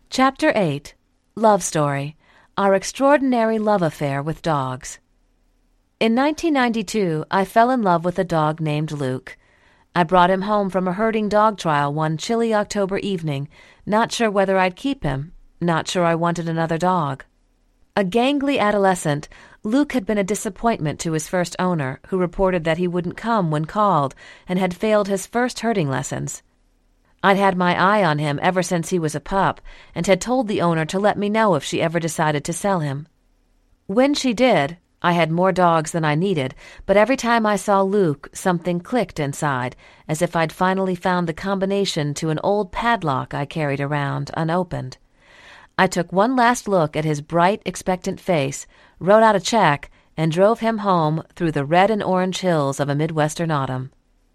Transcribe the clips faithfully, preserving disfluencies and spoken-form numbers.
Chapter eight. Love Story. Our Extraordinary Love Affair with Dogs. In nineteen ninety-two, I fell in love with a dog named Luke. I brought him home from a herding dog trial one chilly October evening, not sure whether I'd keep him, not sure I wanted another dog. A gangly adolescent, Luke had been a disappointment to his first owner, who reported that he wouldn't come when called and had failed his first herding lessons. I'd had my eye on him ever since he was a pup and had told the owner to let me know if she ever decided to sell him. When she did, I had more dogs than I needed, but every time I saw Luke, something clicked inside, as if I'd finally found the combination to an old padlock I carried around unopened. I took one last look at his bright, expectant face, wrote out a check, and drove him home through the red and orange hills of a Midwestern autumn.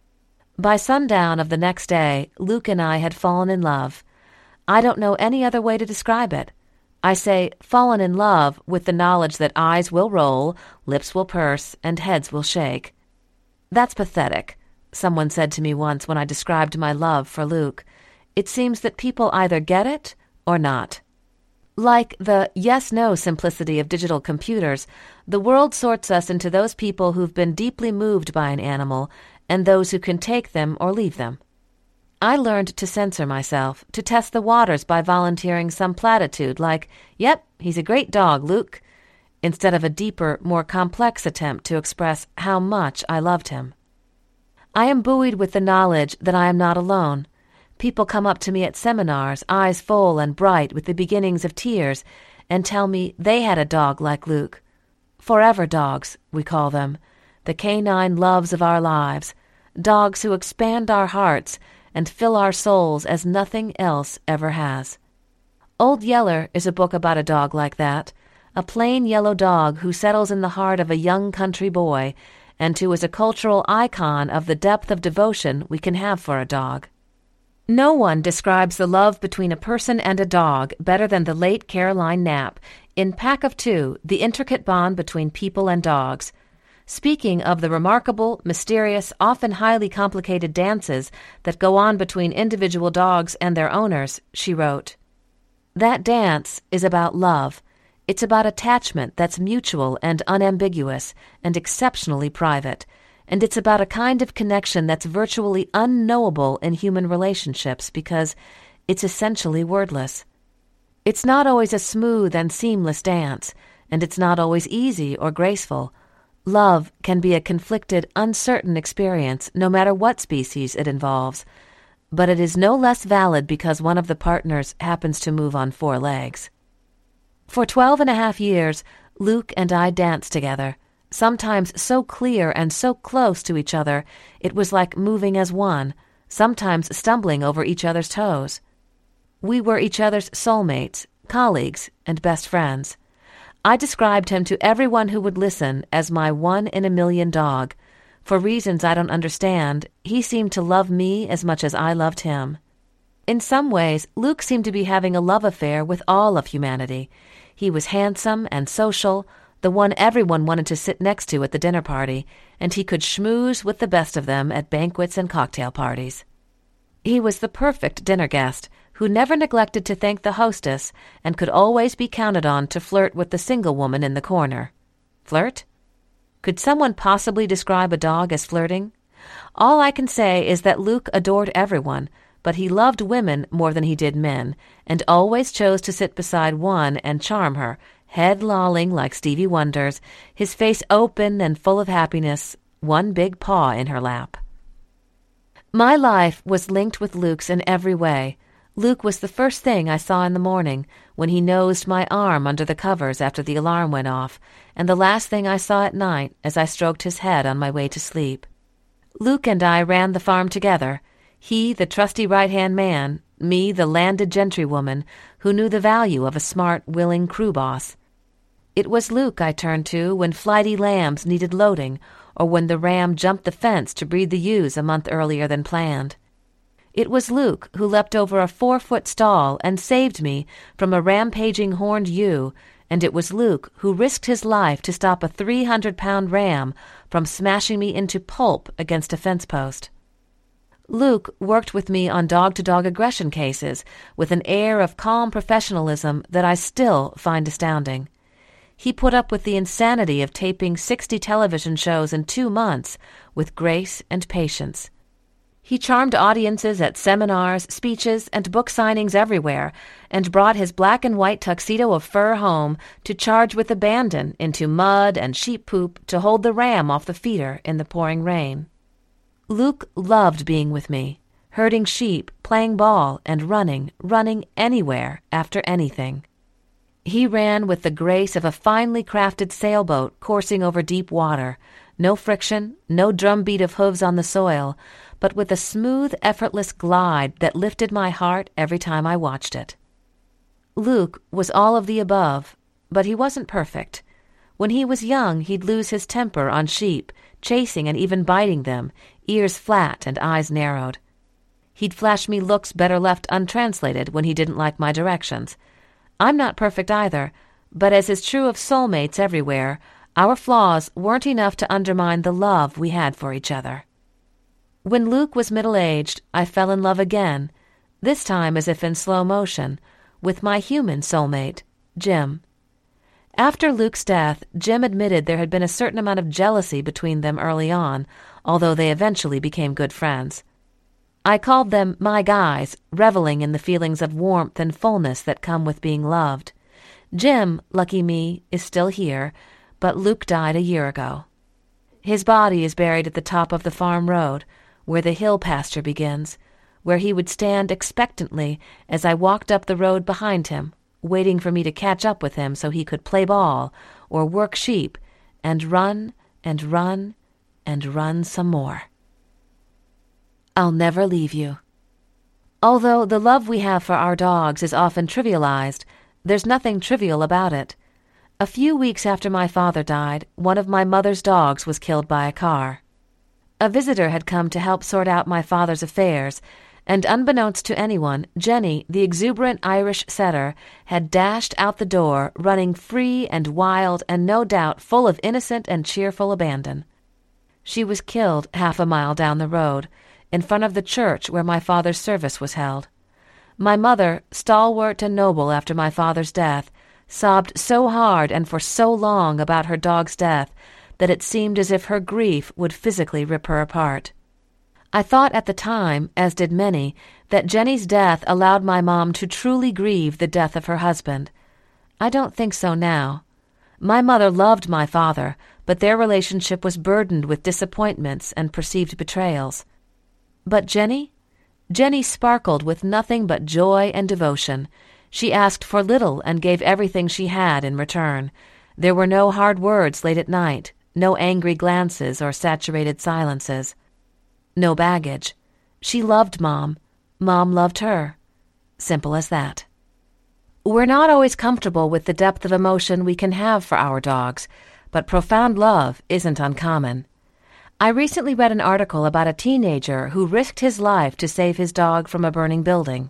By sundown of the next day, Luke and I had fallen in love. I don't know any other way to describe it. I say fallen in love with the knowledge that eyes will roll, lips will purse, and heads will shake. That's pathetic, someone said to me once when I described my love for Luke. It seems that people either get it or not. Like the yes-no simplicity of digital computers, the world sorts us into those people who've been deeply moved by an animal and those who can take them or leave them. I learned to censor myself, to test the waters by volunteering some platitude like, "Yep, he's a great dog, Luke," instead of a deeper, more complex attempt to express how much I loved him. I am buoyed with the knowledge that I am not alone. People come up to me at seminars, eyes full and bright with the beginnings of tears, and tell me they had a dog like Luke. Forever dogs, we call them. The canine loves of our lives, dogs who expand our hearts and fill our souls as nothing else ever has. Old Yeller is a book about a dog like that, a plain yellow dog who settles in the heart of a young country boy and who is a cultural icon of the depth of devotion we can have for a dog. No one describes the love between a person and a dog better than the late Caroline Knapp in Pack of Two, The Intricate Bond Between People and Dogs. Speaking of the remarkable, mysterious, often highly complicated dances that go on between individual dogs and their owners, she wrote, "That dance is about love. It's about attachment that's mutual and unambiguous and exceptionally private, and it's about a kind of connection that's virtually unknowable in human relationships because it's essentially wordless. It's not always a smooth and seamless dance, and it's not always easy or graceful. Love can be a conflicted, uncertain experience, no matter what species it involves, but it is no less valid because one of the partners happens to move on four legs." For twelve and a half years, Luke and I danced together, sometimes so clear and so close to each other it was like moving as one, sometimes stumbling over each other's toes. We were each other's soulmates, colleagues, and best friends. I described him to everyone who would listen as my one-in-a-million dog. For reasons I don't understand, he seemed to love me as much as I loved him. In some ways, Luke seemed to be having a love affair with all of humanity. He was handsome and social, the one everyone wanted to sit next to at the dinner party, and he could schmooze with the best of them at banquets and cocktail parties. He was the perfect dinner guest, who never neglected to thank the hostess and could always be counted on to flirt with the single woman in the corner. Flirt? Could someone possibly describe a dog as flirting? All I can say is that Luke adored everyone, but he loved women more than he did men, and always chose to sit beside one and charm her, head lolling like Stevie Wonder's, his face open and full of happiness, one big paw in her lap. My life was linked with Luke's in every way. Luke was the first thing I saw in the morning, when he nosed my arm under the covers after the alarm went off, and the last thing I saw at night as I stroked his head on my way to sleep. Luke and I ran the farm together, he the trusty right-hand man, me the landed gentrywoman who knew the value of a smart, willing crew boss. It was Luke I turned to when flighty lambs needed loading, or when the ram jumped the fence to breed the ewes a month earlier than planned. It was Luke who leapt over a four-foot stall and saved me from a rampaging horned ewe, and it was Luke who risked his life to stop a three hundred pound ram from smashing me into pulp against a fence post. Luke worked with me on dog-to-dog aggression cases with an air of calm professionalism that I still find astounding. He put up with the insanity of taping sixty television shows in two months with grace and patience. He charmed audiences at seminars, speeches, and book signings everywhere, and brought his black and white tuxedo of fur home to charge with abandon into mud and sheep poop to hold the ram off the feeder in the pouring rain. Luke loved being with me, herding sheep, playing ball, and running, running anywhere after anything. He ran with the grace of a finely crafted sailboat coursing over deep water, no friction, no drumbeat of hooves on the soil, but with a smooth, effortless glide that lifted my heart every time I watched it. Luke was all of the above, but he wasn't perfect. When he was young, he'd lose his temper on sheep, chasing and even biting them, ears flat and eyes narrowed. He'd flash me looks better left untranslated when he didn't like my directions. I'm not perfect either, but as is true of soulmates everywhere, our flaws weren't enough to undermine the love we had for each other. When Luke was middle-aged, I fell in love again, this time as if in slow motion, with my human soulmate, Jim. After Luke's death, Jim admitted there had been a certain amount of jealousy between them early on, although they eventually became good friends. I called them my guys, reveling in the feelings of warmth and fullness that come with being loved. Jim, lucky me, is still here, but Luke died a year ago. His body is buried at the top of the farm road, where the hill pasture begins, where he would stand expectantly as I walked up the road behind him, waiting for me to catch up with him so he could play ball or work sheep and run and run and run some more. I'll never leave you. Although the love we have for our dogs is often trivialized, there's nothing trivial about it. A few weeks after my father died, one of my mother's dogs was killed by a car. A visitor had come to help sort out my father's affairs, and unbeknownst to anyone, Jenny, the exuberant Irish setter, had dashed out the door, running free and wild and no doubt full of innocent and cheerful abandon. She was killed half a mile down the road, in front of the church where my father's service was held. My mother, stalwart and noble after my father's death, sobbed so hard and for so long about her dog's death that it seemed as if her grief would physically rip her apart. I thought at the time, as did many, that Jenny's death allowed my mom to truly grieve the death of her husband. I don't think so now. My mother loved my father, but their relationship was burdened with disappointments and perceived betrayals. But Jenny? Jenny sparkled with nothing but joy and devotion. She asked for little and gave everything she had in return. There were no hard words late at night, no angry glances or saturated silences. No baggage. She loved Mom. Mom loved her. Simple as that. We're not always comfortable with the depth of emotion we can have for our dogs, but profound love isn't uncommon. I recently read an article about a teenager who risked his life to save his dog from a burning building.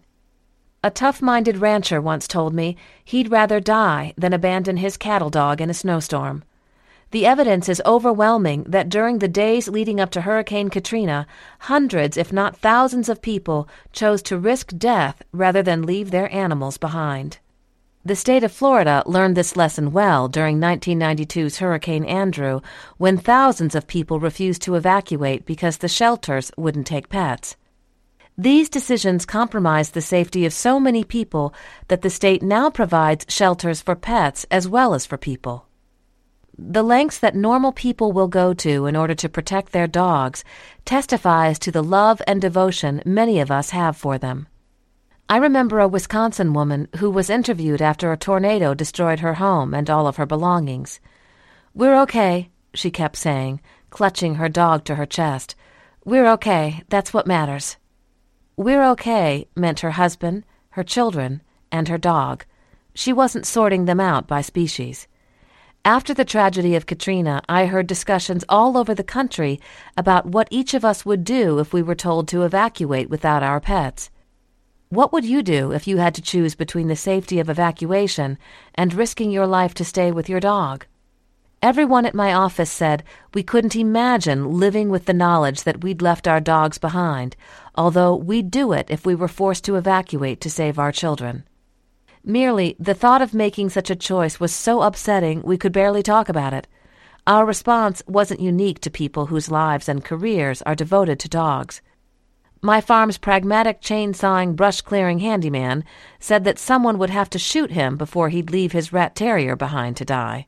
A tough-minded rancher once told me he'd rather die than abandon his cattle dog in a snowstorm. The evidence is overwhelming that during the days leading up to Hurricane Katrina, hundreds if not thousands of people chose to risk death rather than leave their animals behind. The state of Florida learned this lesson well during nineteen ninety-two's Hurricane Andrew, when thousands of people refused to evacuate because the shelters wouldn't take pets. These decisions compromised the safety of so many people that the state now provides shelters for pets as well as for people. The lengths that normal people will go to in order to protect their dogs testifies to the love and devotion many of us have for them. I remember a Wisconsin woman who was interviewed after a tornado destroyed her home and all of her belongings. "We're okay," she kept saying, clutching her dog to her chest. "We're okay, that's what matters." "We're okay" meant her husband, her children, and her dog. She wasn't sorting them out by species. After the tragedy of Katrina, I heard discussions all over the country about what each of us would do if we were told to evacuate without our pets. What would you do if you had to choose between the safety of evacuation and risking your life to stay with your dog? Everyone at my office said we couldn't imagine living with the knowledge that we'd left our dogs behind, although we'd do it if we were forced to evacuate to save our children. Merely the thought of making such a choice was so upsetting we could barely talk about it. Our response wasn't unique to people whose lives and careers are devoted to dogs. My farm's pragmatic chain-sawing, brush-clearing handyman said that someone would have to shoot him before he'd leave his rat terrier behind to die.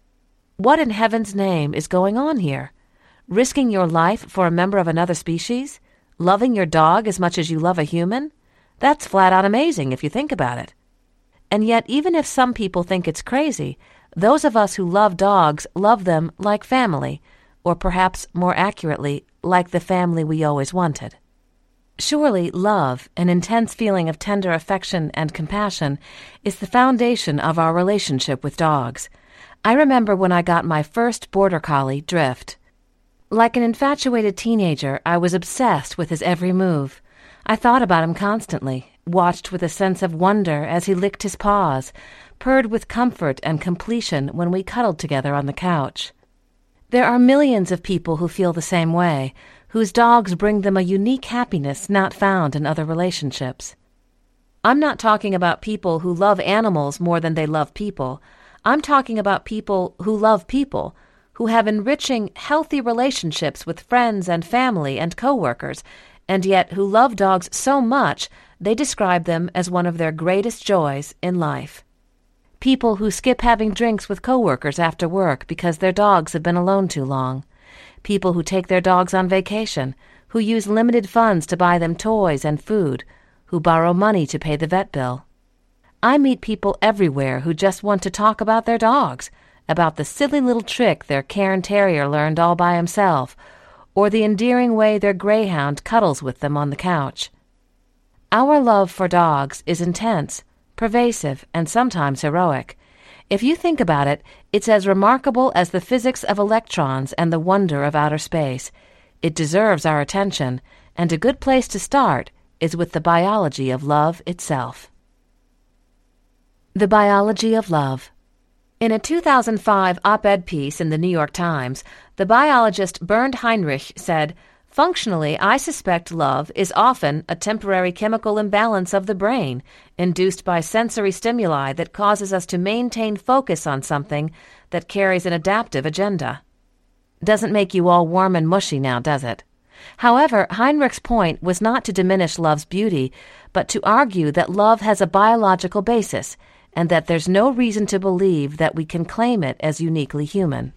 What in heaven's name is going on here? Risking your life for a member of another species? Loving your dog as much as you love a human? That's flat-out amazing if you think about it. And yet, even if some people think it's crazy, those of us who love dogs love them like family, or perhaps more accurately, like the family we always wanted. Surely love, an intense feeling of tender affection and compassion, is the foundation of our relationship with dogs. I remember when I got my first border collie, Drift. Like an infatuated teenager, I was obsessed with his every move. I thought about him constantly, watched with a sense of wonder as he licked his paws, purred with comfort and completion when we cuddled together on the couch. There are millions of people who feel the same way, whose dogs bring them a unique happiness not found in other relationships. I'm not talking about people who love animals more than they love people. I'm talking about people who love people, who have enriching, healthy relationships with friends and family and coworkers, and yet who love dogs so much they describe them as one of their greatest joys in life. People who skip having drinks with coworkers after work because their dogs have been alone too long. People who take their dogs on vacation, who use limited funds to buy them toys and food, who borrow money to pay the vet bill. I meet people everywhere who just want to talk about their dogs, about the silly little trick their Cairn Terrier learned all by himself, or the endearing way their greyhound cuddles with them on the couch. Our love for dogs is intense, pervasive, and sometimes heroic. If you think about it, it's as remarkable as the physics of electrons and the wonder of outer space. It deserves our attention, and a good place to start is with the biology of love itself. The biology of love. In a two thousand five op-ed piece in the New York Times, the biologist Bernd Heinrich said, "Functionally, I suspect love is often a temporary chemical imbalance of the brain, induced by sensory stimuli that causes us to maintain focus on something that carries an adaptive agenda." Doesn't make you all warm and mushy now, does it? However, Heinrich's point was not to diminish love's beauty, but to argue that love has a biological basis, and that there's no reason to believe that we can claim it as uniquely human.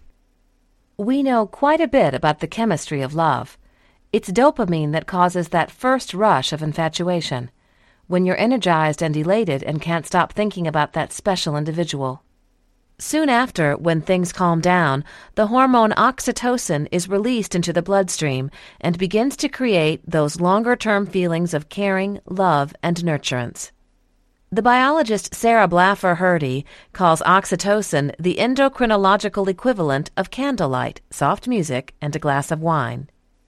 We know quite a bit about the chemistry of love. It's dopamine that causes that first rush of infatuation, when you're energized and elated and can't stop thinking about that special individual. Soon after, when things calm down, the hormone oxytocin is released into the bloodstream and begins to create those longer-term feelings of caring, love, and nurturance. The biologist Sarah Blaffer Hrdy calls oxytocin the endocrinological equivalent of candlelight, soft music, and a glass of wine.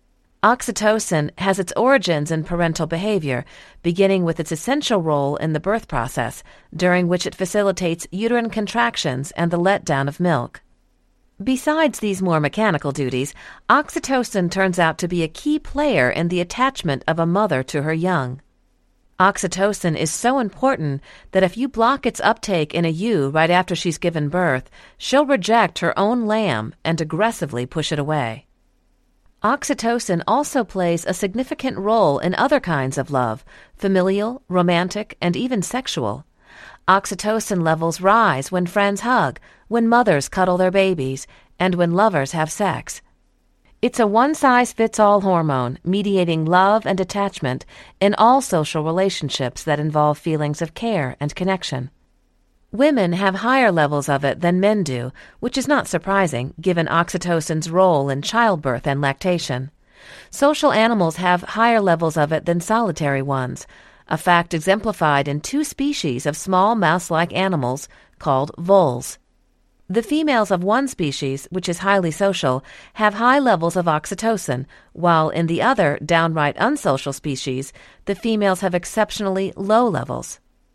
Oxytocin has its origins in parental behavior, beginning with its essential role in the birth process, during which it facilitates uterine contractions and the letdown of milk. Besides these more mechanical duties, oxytocin turns out to be a key player in the attachment of a mother to her young. Oxytocin is so important that if you block its uptake in a ewe right after she's given birth, she'll reject her own lamb and aggressively push it away. Oxytocin also plays a significant role in other kinds of love, familial, romantic, and even sexual. Oxytocin levels rise when friends hug, when mothers cuddle their babies, and when lovers have sex. It's a one-size-fits-all hormone, mediating love and attachment in all social relationships that involve feelings of care and connection. Women have higher levels of it than men do, which is not surprising, given oxytocin's role in childbirth and lactation. Social animals have higher levels of it than solitary ones, a fact exemplified in two species of small mouse-like animals called voles. The females of one species, which is highly social, have high levels of oxytocin, while in the other, downright unsocial species, the females have exceptionally low levels.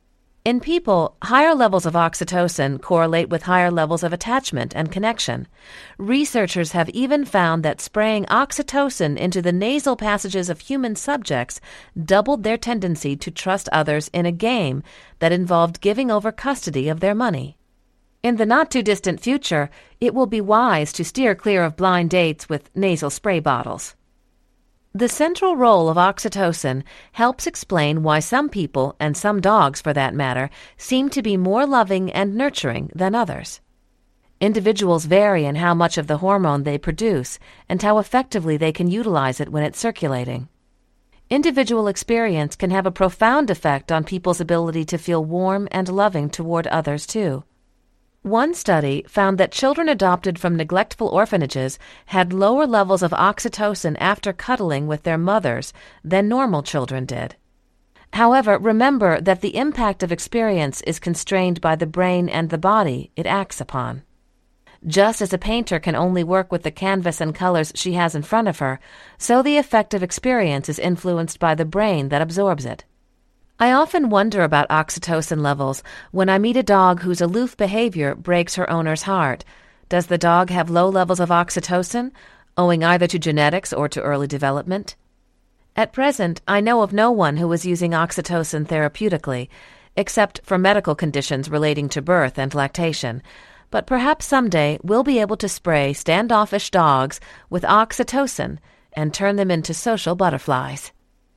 In people, higher levels of oxytocin correlate with higher levels of attachment and connection. Researchers have even found that spraying oxytocin into the nasal passages of human subjects doubled their tendency to trust others in a game that involved giving over custody of their money. In the not-too-distant future, it will be wise to steer clear of blind dates with nasal spray bottles. The central role of oxytocin helps explain why some people, and some dogs for that matter, seem to be more loving and nurturing than others. Individuals vary in how much of the hormone they produce and how effectively they can utilize it when it's circulating. Individual experience can have a profound effect on people's ability to feel warm and loving toward others, too. One study found that children adopted from neglectful orphanages had lower levels of oxytocin after cuddling with their mothers than normal children did. However, remember that the impact of experience is constrained by the brain and the body it acts upon. Just as a painter can only work with the canvas and colors she has in front of her, so the effect of experience is influenced by the brain that absorbs it. I often wonder about oxytocin levels when I meet a dog whose aloof behavior breaks her owner's heart. Does the dog have low levels of oxytocin, owing either to genetics or to early development? At present, I know of no one who is using oxytocin therapeutically, except for medical conditions relating to birth and lactation. But perhaps someday we'll be able to spray standoffish dogs with oxytocin and turn them into social butterflies.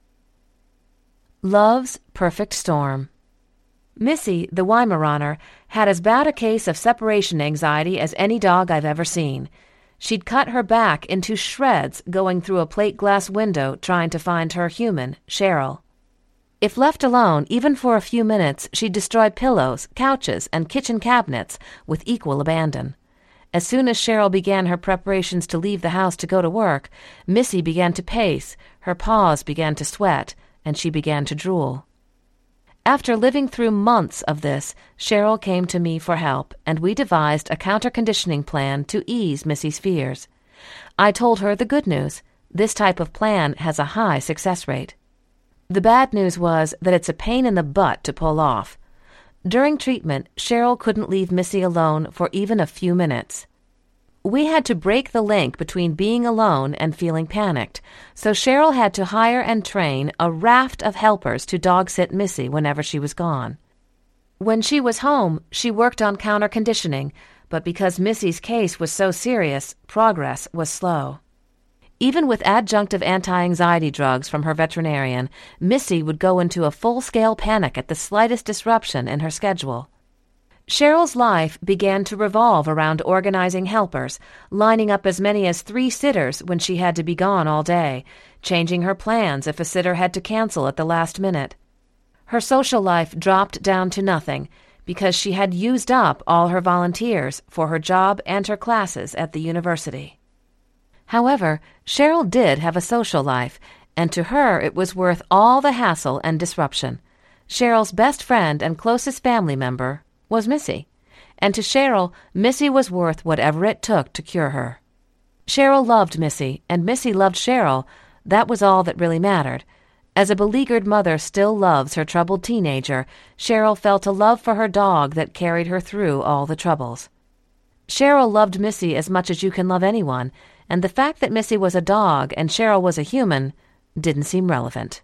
Love's perfect storm. Missy, the Weimaraner, had as bad a case of separation anxiety as any dog I've ever seen. She'd cut her back into shreds going through a plate glass window trying to find her human, Cheryl. If left alone, even for a few minutes, she'd destroy pillows, couches, and kitchen cabinets with equal abandon. As soon as Cheryl began her preparations to leave the house to go to work, Missy began to pace, her paws began to sweat, and she began to drool. After living through months of this, Cheryl came to me for help, and we devised a counter-conditioning plan to ease Missy's fears. I told her the good news. This type of plan has a high success rate. The bad news was that it's a pain in the butt to pull off. During treatment, Cheryl couldn't leave Missy alone for even a few minutes. We had to break the link between being alone and feeling panicked, so Cheryl had to hire and train a raft of helpers to dog-sit Missy whenever she was gone. When she was home, she worked on counter-conditioning, but because Missy's case was so serious, progress was slow. Even with adjunctive anti-anxiety drugs from her veterinarian, Missy would go into a full-scale panic at the slightest disruption in her schedule. Cheryl's life began to revolve around organizing helpers, lining up as many as three sitters when she had to be gone all day, changing her plans if a sitter had to cancel at the last minute. Her social life dropped down to nothing because she had used up all her volunteers for her job and her classes at the university. However, Cheryl did have a social life, and to her it was worth all the hassle and disruption. Cheryl's best friend and closest family member was Missy, and to Cheryl, Missy was worth whatever it took to cure her. Cheryl loved Missy, and Missy loved Cheryl. That was all that really mattered. As a beleaguered mother still loves her troubled teenager, Cheryl felt a love for her dog that carried her through all the troubles. Cheryl loved Missy as much as you can love anyone, and the fact that Missy was a dog and Cheryl was a human didn't seem relevant.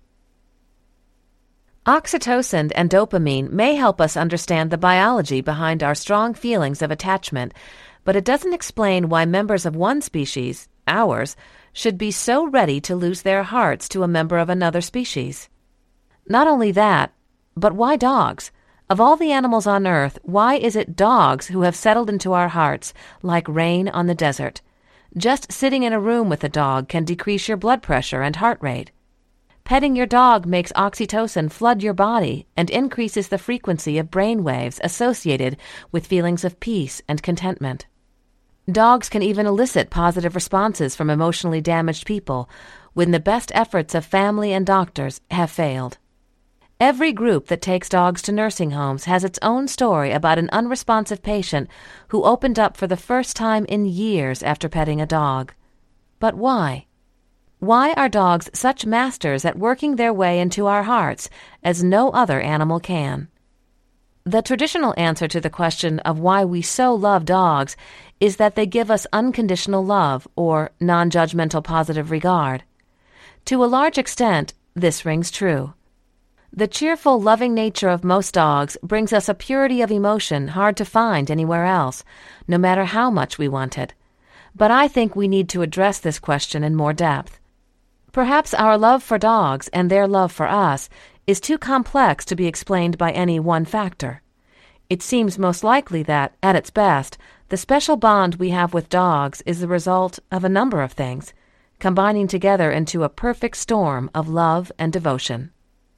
Oxytocin and dopamine may help us understand the biology behind our strong feelings of attachment, but it doesn't explain why members of one species, ours, should be so ready to lose their hearts to a member of another species. Not only that, but why dogs? Of all the animals on Earth, why is it dogs who have settled into our hearts like rain on the desert? Just sitting in a room with a dog can decrease your blood pressure and heart rate. Petting your dog makes oxytocin flood your body and increases the frequency of brain waves associated with feelings of peace and contentment. Dogs can even elicit positive responses from emotionally damaged people when the best efforts of family and doctors have failed. Every group that takes dogs to nursing homes has its own story about an unresponsive patient who opened up for the first time in years after petting a dog. But why? Why are dogs such masters at working their way into our hearts as no other animal can? The traditional answer to the question of why we so love dogs is that they give us unconditional love or non-judgmental positive regard. To a large extent, this rings true. The cheerful, loving nature of most dogs brings us a purity of emotion hard to find anywhere else, no matter how much we want it. But I think we need to address this question in more depth. Perhaps our love for dogs and their love for us is too complex to be explained by any one factor. It seems most likely that, at its best, the special bond we have with dogs is the result of a number of things, combining together into a perfect storm of love and devotion.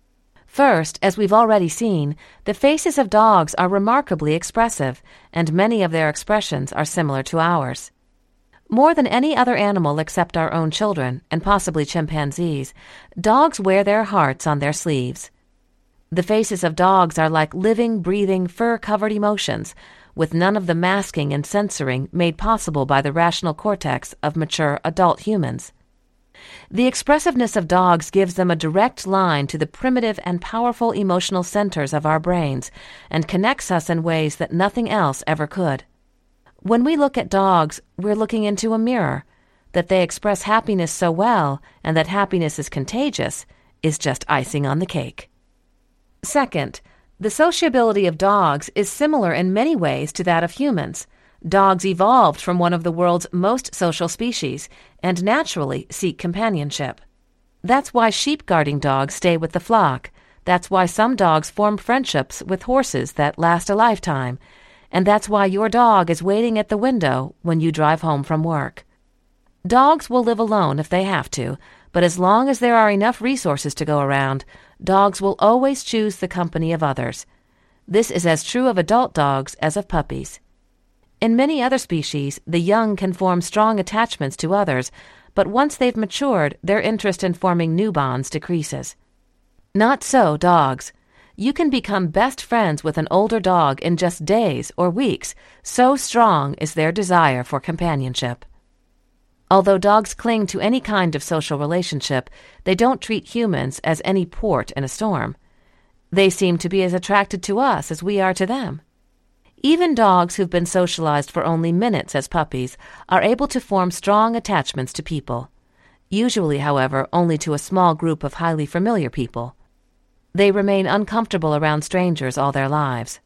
First, as we've already seen, the faces of dogs are remarkably expressive, and many of their expressions are similar to ours. More than any other animal except our own children, and possibly chimpanzees, dogs wear their hearts on their sleeves. The faces of dogs are like living, breathing, fur-covered emotions, with none of the masking and censoring made possible by the rational cortex of mature adult humans. The expressiveness of dogs gives them a direct line to the primitive and powerful emotional centers of our brains and connects us in ways that nothing else ever could. When we look at dogs, we're looking into a mirror. That they express happiness so well and that happiness is contagious is just icing on the cake. Second, the sociability of dogs is similar in many ways to that of humans. Dogs evolved from one of the world's most social species and naturally seek companionship. That's why sheep-guarding dogs stay with the flock. That's why some dogs form friendships with horses that last a lifetime. And that's why your dog is waiting at the window when you drive home from work. Dogs will live alone if they have to, but as long as there are enough resources to go around, dogs will always choose the company of others. This is as true of adult dogs as of puppies. In many other species, the young can form strong attachments to others, but once they've matured, their interest in forming new bonds decreases. Not so dogs. You can become best friends with an older dog in just days or weeks, so strong is their desire for companionship. Although dogs cling to any kind of social relationship, they don't treat humans as any port in a storm. They seem to be as attracted to us as we are to them. Even dogs who've been socialized for only minutes as puppies are able to form strong attachments to people. Usually, however, only to a small group of highly familiar people. They remain uncomfortable around strangers all their lives.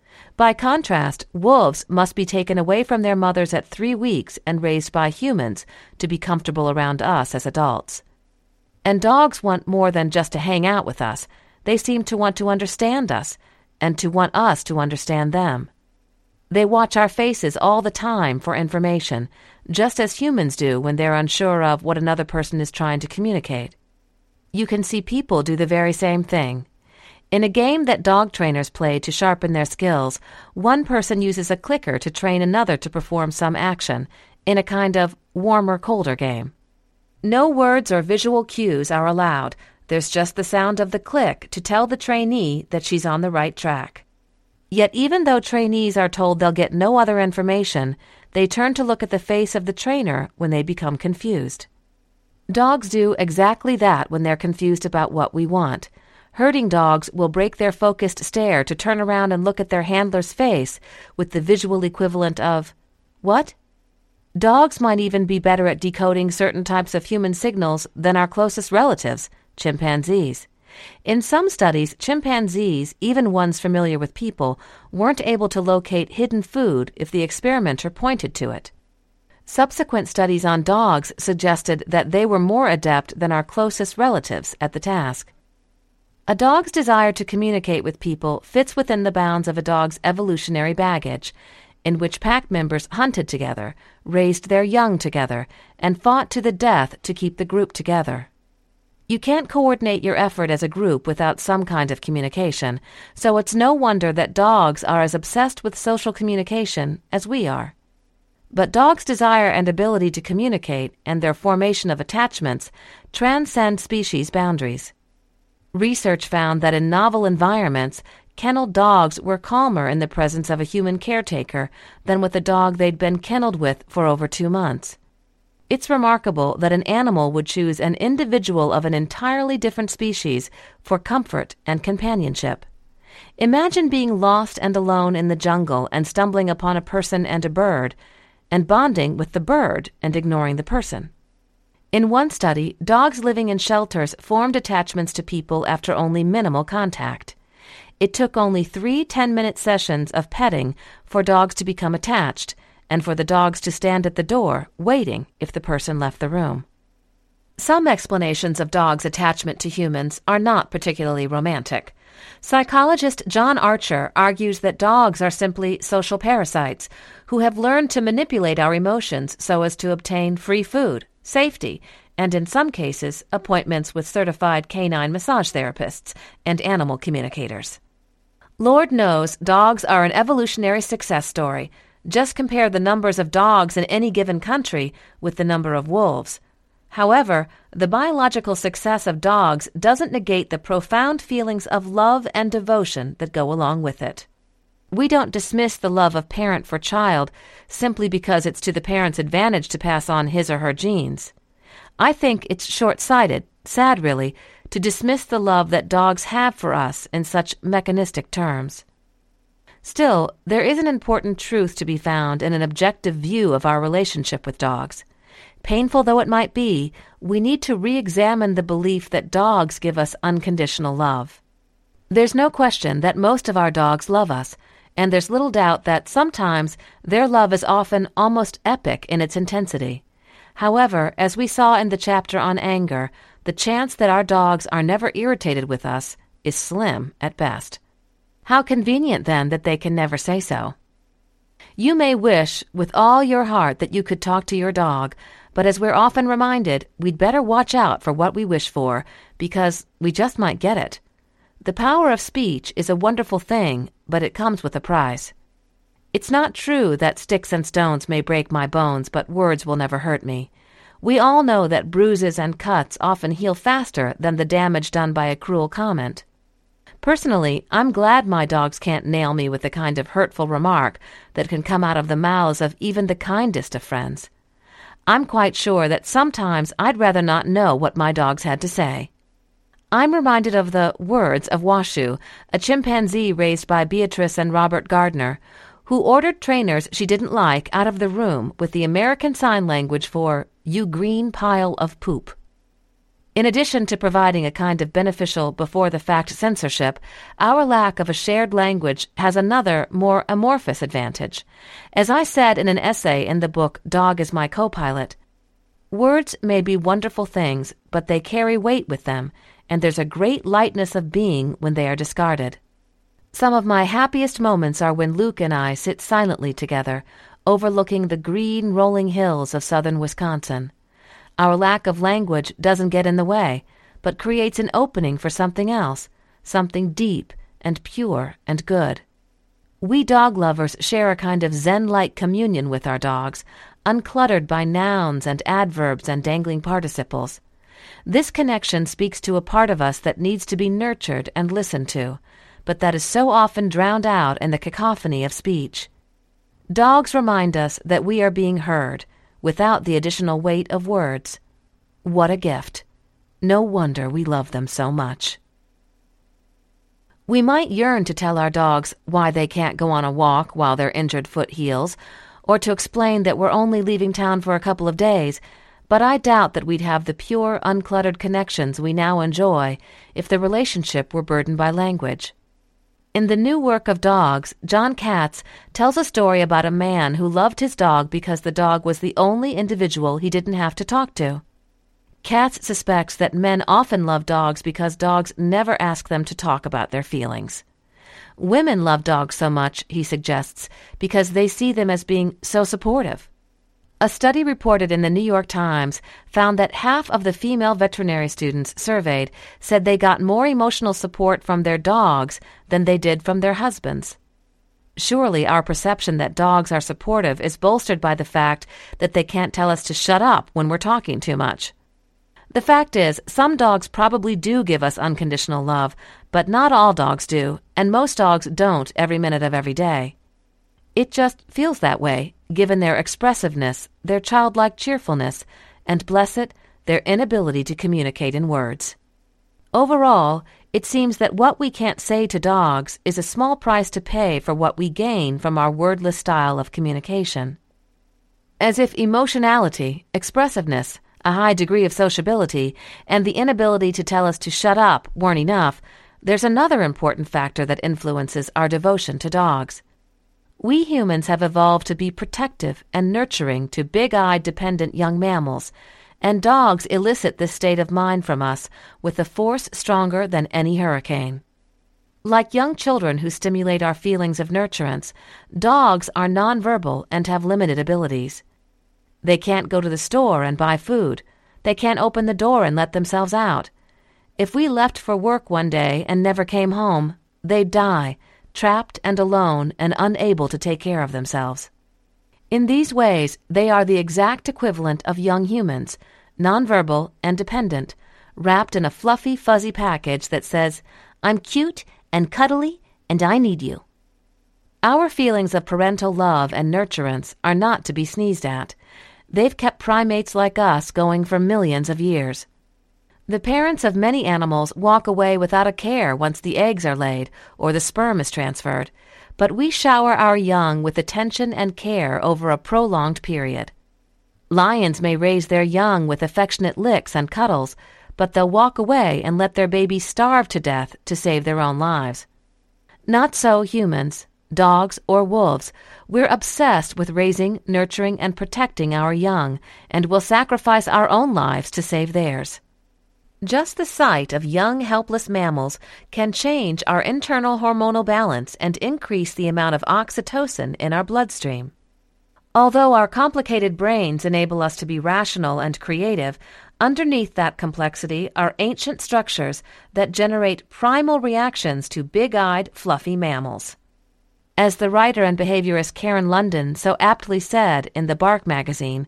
By contrast, wolves must be taken away from their mothers at three weeks and raised by humans to be comfortable around us as adults. And dogs want more than just to hang out with us. They seem to want to understand us and to want us to understand them. They watch our faces all the time for information, just as humans do when they're unsure of what another person is trying to communicate. You can see people do the very same thing. In a game that dog trainers play to sharpen their skills, one person uses a clicker to train another to perform some action, in a kind of warmer-colder game. No words or visual cues are allowed. There's just the sound of the click to tell the trainee that she's on the right track. Yet even though trainees are told they'll get no other information, they turn to look at the face of the trainer when they become confused. Dogs do exactly that when they're confused about what we want. Herding dogs will break their focused stare to turn around and look at their handler's face with the visual equivalent of, "What?" Dogs might even be better at decoding certain types of human signals than our closest relatives, chimpanzees. In some studies, chimpanzees, even ones familiar with people, weren't able to locate hidden food if the experimenter pointed to it. Subsequent studies on dogs suggested that they were more adept than our closest relatives at the task. A dog's desire to communicate with people fits within the bounds of a dog's evolutionary baggage, in which pack members hunted together, raised their young together, and fought to the death to keep the group together. You can't coordinate your effort as a group without some kind of communication, so it's no wonder that dogs are as obsessed with social communication as we are. But dogs' desire and ability to communicate and their formation of attachments transcend species boundaries. Research found that in novel environments, kenneled dogs were calmer in the presence of a human caretaker than with a dog they'd been kenneled with for over two months. It's remarkable that an animal would choose an individual of an entirely different species for comfort and companionship. Imagine being lost and alone in the jungle and stumbling upon a person and a bird, and bonding with the bird and ignoring the person. In one study, dogs living in shelters formed attachments to people after only minimal contact. It took only three ten-minute sessions of petting for dogs to become attached, and for the dogs to stand at the door, waiting if the person left the room. Some explanations of dogs' attachment to humans are not particularly romantic. Psychologist John Archer argues that dogs are simply social parasites who have learned to manipulate our emotions so as to obtain free food, safety, and in some cases, appointments with certified canine massage therapists and animal communicators. Lord knows dogs are an evolutionary success story. Just compare the numbers of dogs in any given country with the number of wolves. However, the biological success of dogs doesn't negate the profound feelings of love and devotion that go along with it. We don't dismiss the love of parent for child simply because it's to the parent's advantage to pass on his or her genes. I think it's short-sighted, sad really, to dismiss the love that dogs have for us in such mechanistic terms. Still, there is an important truth to be found in an objective view of our relationship with dogs. Painful though it might be, we need to re-examine the belief that dogs give us unconditional love. There's no question that most of our dogs love us, and there's little doubt that sometimes their love is often almost epic in its intensity. However, as we saw in the chapter on anger, the chance that our dogs are never irritated with us is slim at best. How convenient, then, that they can never say so. You may wish with all your heart that you could talk to your dog, but as we're often reminded, we'd better watch out for what we wish for, because we just might get it. The power of speech is a wonderful thing, but it comes with a price. It's not true that sticks and stones may break my bones, but words will never hurt me. We all know that bruises and cuts often heal faster than the damage done by a cruel comment. Personally, I'm glad my dogs can't nail me with the kind of hurtful remark that can come out of the mouths of even the kindest of friends. I'm quite sure that sometimes I'd rather not know what my dogs had to say. I'm reminded of the words of Washu, a chimpanzee raised by Beatrice and Robert Gardner, who ordered trainers she didn't like out of the room with the American Sign Language for, "You green pile of poop." In addition to providing a kind of beneficial before-the-fact censorship, our lack of a shared language has another, more amorphous advantage. As I said in an essay in the book Dog is My Co-Pilot, words may be wonderful things, but they carry weight with them, and there's a great lightness of being when they are discarded. Some of my happiest moments are when Luke and I sit silently together, overlooking the green rolling hills of southern Wisconsin. Our lack of language doesn't get in the way, but creates an opening for something else, something deep and pure and good. We dog lovers share a kind of Zen-like communion with our dogs, uncluttered by nouns and adverbs and dangling participles. This connection speaks to a part of us that needs to be nurtured and listened to, but that is so often drowned out in the cacophony of speech. Dogs remind us that we are being heard, without the additional weight of words. What a gift. No wonder we love them so much. We might yearn to tell our dogs why they can't go on a walk while their injured foot heals, or to explain that we're only leaving town for a couple of days, but I doubt that we'd have the pure, uncluttered connections we now enjoy if the relationship were burdened by language. In the new work of dogs, John Katz tells a story about a man who loved his dog because the dog was the only individual he didn't have to talk to. Katz suspects that men often love dogs because dogs never ask them to talk about their feelings. Women love dogs so much, he suggests, because they see them as being so supportive. A study reported in the New York Times found that half of the female veterinary students surveyed said they got more emotional support from their dogs than they did from their husbands. Surely our perception that dogs are supportive is bolstered by the fact that they can't tell us to shut up when we're talking too much. The fact is, some dogs probably do give us unconditional love, but not all dogs do, and most dogs don't every minute of every day. It just feels that way, given their expressiveness, their childlike cheerfulness, and, bless it, their inability to communicate in words. Overall, It seems that what we can't say to dogs is a small price to pay for what we gain from our wordless style of communication. As if emotionality, expressiveness, a high degree of sociability, and the inability to tell us to shut up weren't enough, there's another important factor that influences our devotion to dogs. We humans have evolved to be protective and nurturing to big-eyed dependent young mammals, and dogs elicit this state of mind from us with a force stronger than any hurricane. Like young children who stimulate our feelings of nurturance, dogs are nonverbal and have limited abilities. They can't go to the store and buy food. They can't open the door and let themselves out. If we left for work one day and never came home, they'd die, trapped and alone and unable to take care of themselves. In these ways, they are the exact equivalent of young humans, nonverbal and dependent, wrapped in a fluffy, fuzzy package that says, "I'm cute and cuddly and I need you." Our feelings of parental love and nurturance are not to be sneezed at. They've kept primates like us going for millions of years. The parents of many animals walk away without a care once the eggs are laid or the sperm is transferred, but we shower our young with attention and care over a prolonged period. Lions may raise their young with affectionate licks and cuddles, but they'll walk away and let their babies starve to death to save their own lives. Not so humans, dogs, or wolves. We're obsessed with raising, nurturing, and protecting our young, and will sacrifice our own lives to save theirs. Just the sight of young, helpless mammals can change our internal hormonal balance and increase the amount of oxytocin in our bloodstream. Although our complicated brains enable us to be rational and creative, underneath that complexity are ancient structures that generate primal reactions to big-eyed, fluffy mammals. As the writer and behaviorist Karen London so aptly said in the Bark magazine,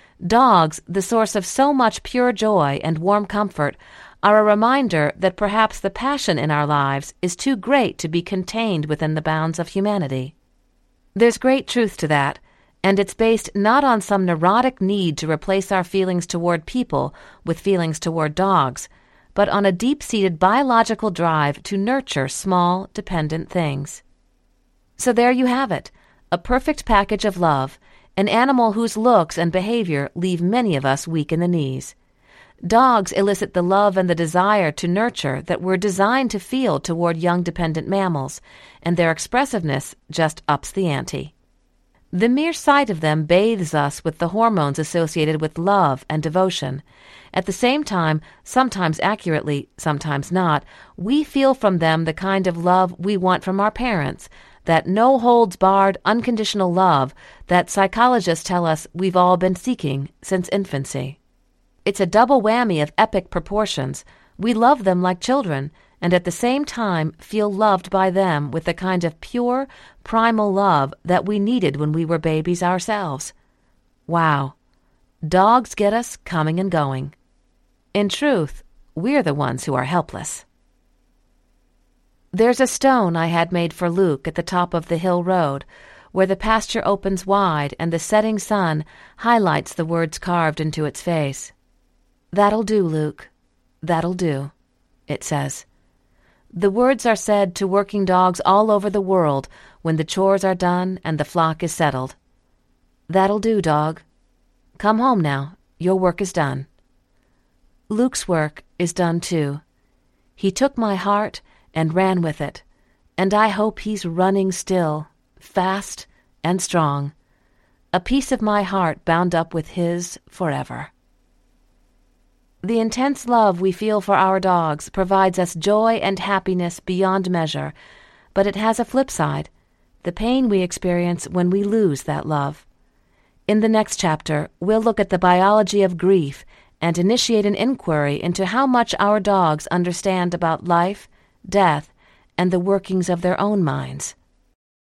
dogs, the source of so much pure joy and warm comfort, are a reminder that perhaps the passion in our lives is too great to be contained within the bounds of humanity. There's great truth to that, and it's based not on some neurotic need to replace our feelings toward people with feelings toward dogs, but on a deep-seated biological drive to nurture small, dependent things. So there you have it, a perfect package of love, an animal whose looks and behavior leave many of us weak in the knees. Dogs elicit the love and the desire to nurture that we're designed to feel toward young dependent mammals, and their expressiveness just ups the ante. The mere sight of them bathes us with the hormones associated with love and devotion. At the same time, sometimes accurately, sometimes not, we feel from them the kind of love we want from our parents, that no-holds-barred, unconditional love that psychologists tell us we've all been seeking since infancy. It's a double whammy of epic proportions. We love them like children, and at the same time feel loved by them with the kind of pure, primal love that we needed when we were babies ourselves. Wow. Dogs get us coming and going. In truth, we're the ones who are helpless. There's a stone I had made for Luke at the top of the hill road, where the pasture opens wide and the setting sun highlights the words carved into its face. "That'll do, Luke. That'll do," it says. The words are said to working dogs all over the world when the chores are done and the flock is settled. "That'll do, dog. Come home now. Your work is done." Luke's work is done too. He took my heart and ran with it, and I hope he's running still, fast and strong, a piece of my heart bound up with his forever. The intense love we feel for our dogs provides us joy and happiness beyond measure, but it has a flip side, the pain we experience when we lose that love. In the next chapter, we'll look at the biology of grief and initiate an inquiry into how much our dogs understand about life, death, and the workings of their own minds.